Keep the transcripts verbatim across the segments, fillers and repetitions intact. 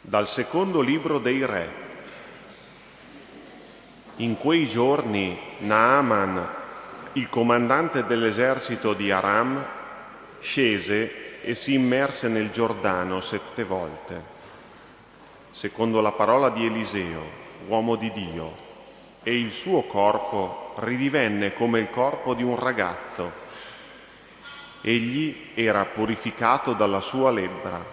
Dal secondo libro dei Re. In quei giorni Naaman, il comandante dell'esercito di Aram, scese e si immerse nel Giordano sette volte, secondo la parola di Eliseo, uomo di Dio, e il suo corpo ridivenne come il corpo di un ragazzo. Egli era purificato dalla sua lebbra.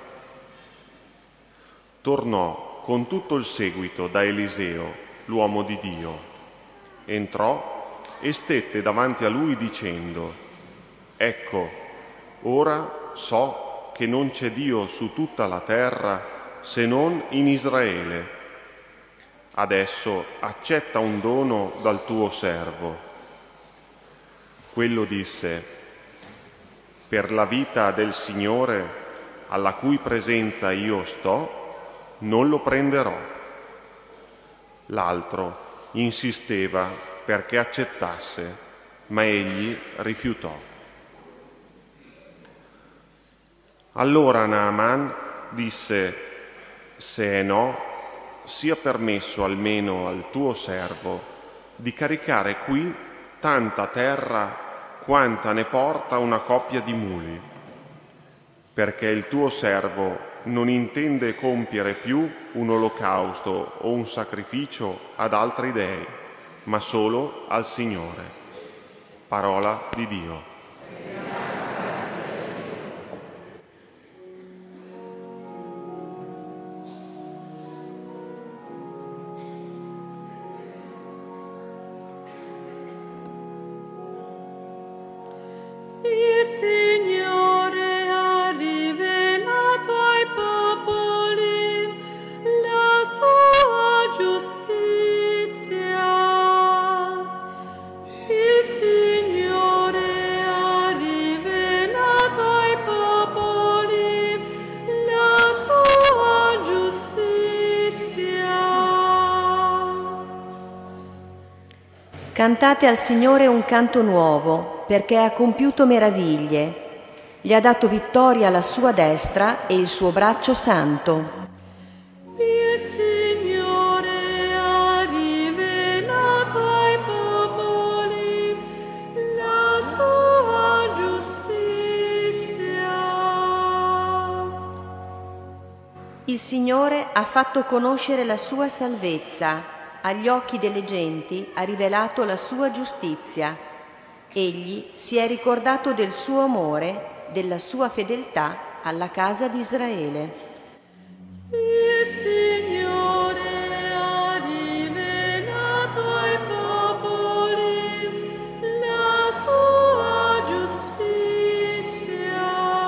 Tornò con tutto il seguito da Eliseo, l'uomo di Dio. Entrò e stette davanti a lui dicendo: «Ecco, ora so che non c'è Dio su tutta la terra se non in Israele. Adesso accetta un dono dal tuo servo». Quello disse: «Per la vita del Signore, alla cui presenza io sto, non lo prenderò». L'altro insisteva perché accettasse, ma egli rifiutò. Allora Naaman disse: «Se è no, sia permesso almeno al tuo servo di caricare qui tanta terra quanta ne porta una coppia di muli, perché il tuo servo non intende compiere più un olocausto o un sacrificio ad altri dei, ma solo al Signore». Parola di Dio. Cantate al Signore un canto nuovo, perché ha compiuto meraviglie. Gli ha dato vittoria alla sua destra e il suo braccio santo. Il Signore ha rivelato ai popoli la sua giustizia. Il Signore ha fatto conoscere la sua salvezza. Agli occhi delle genti ha rivelato la sua giustizia. Egli si è ricordato del suo amore, della sua fedeltà alla casa di Israele. Il Signore ha rivelato ai popoli la sua giustizia.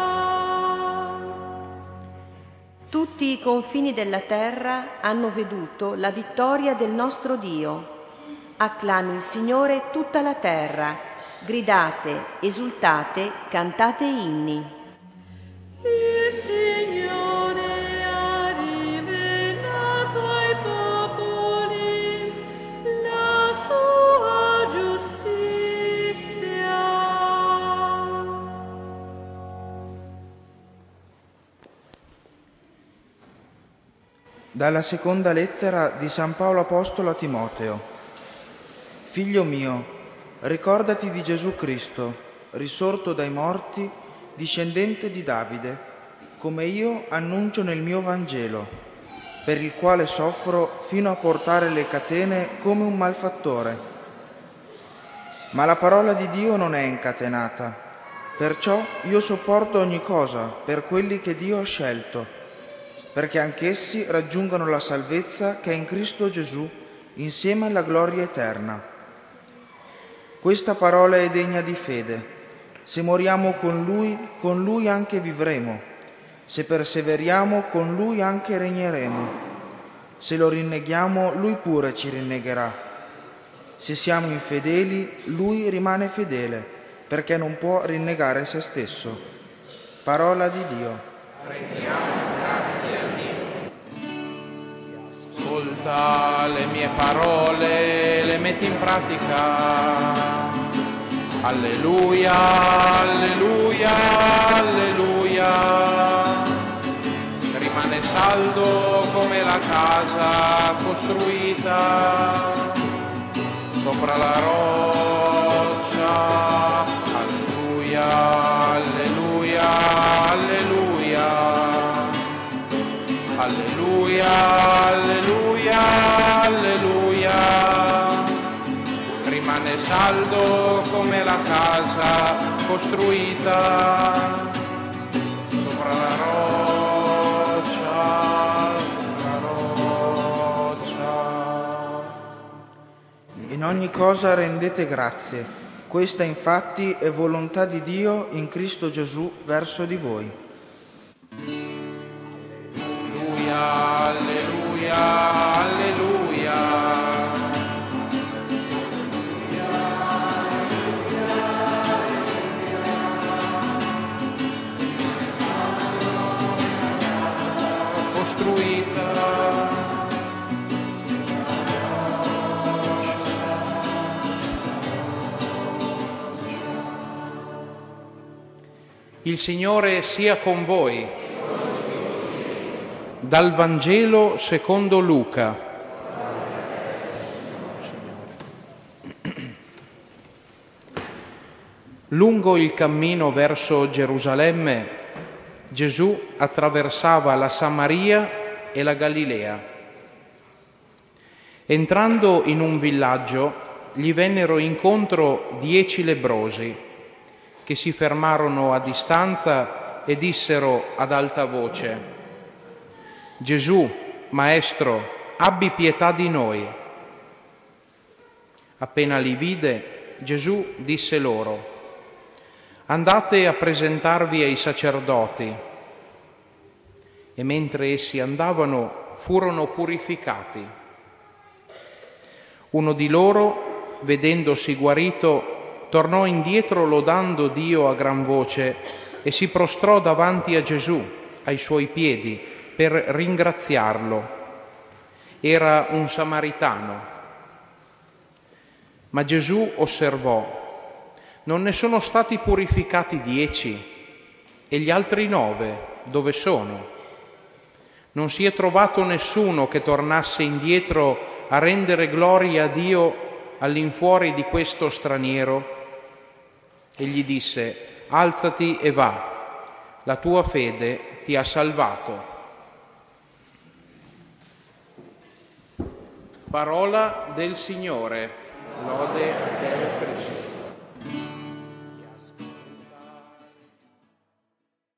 Tutti i confini della terra hanno veduto la vittoria del nostro Dio. Acclami il Signore tutta la terra, gridate, esultate, cantate inni. Il Signore ha rivelato ai popoli la sua giustizia. Dalla seconda lettera di San Paolo Apostolo a Timoteo. Figlio mio, ricordati di Gesù Cristo, risorto dai morti, discendente di Davide, come io annuncio nel mio Vangelo, per il quale soffro fino a portare le catene come un malfattore. Ma la parola di Dio non è incatenata, perciò io sopporto ogni cosa per quelli che Dio ha scelto, perché anch'essi raggiungano la salvezza che è in Cristo Gesù, insieme alla gloria eterna. Questa parola è degna di fede. Se moriamo con Lui, con Lui anche vivremo. Se perseveriamo, con Lui anche regneremo. Se lo rinneghiamo, Lui pure ci rinnegherà. Se siamo infedeli, Lui rimane fedele, perché non può rinnegare se stesso. Parola di Dio. Rendiamo grazie a Dio. Ascolta le mie parole, le metti in pratica. Alleluia, alleluia, alleluia. Rimane saldo la casa costruita sopra la roccia. Alleluia, alleluia, alleluia. Alleluia, alleluia, alleluia. Rimane saldo come la casa costruita sopra la roccia, la roccia. In ogni cosa rendete grazie. Questa infatti è volontà di Dio in Cristo Gesù verso di voi. Alleluia, alleluia. Costruita. Il Signore sia con voi. Dal Vangelo secondo Luca. Lungo il cammino verso Gerusalemme, Gesù attraversava la Samaria e la Galilea. Entrando in un villaggio, gli vennero incontro dieci lebbrosi, che si fermarono a distanza e dissero ad alta voce: Gesù, Maestro, abbi pietà di noi. Appena li vide, Gesù disse loro: andate a presentarvi ai sacerdoti. E mentre essi andavano, furono purificati. Uno di loro, vedendosi guarito, tornò indietro lodando Dio a gran voce e si prostrò davanti a Gesù, ai suoi piedi, per ringraziarlo. Era un samaritano. Ma Gesù osservò: non ne sono stati purificati dieci? E gli altri nove dove sono? Non si è trovato nessuno che tornasse indietro a rendere gloria a Dio all'infuori di questo straniero? E gli disse: alzati e va, la tua fede ti ha salvato. Parola del Signore. Lode a te, Cristo.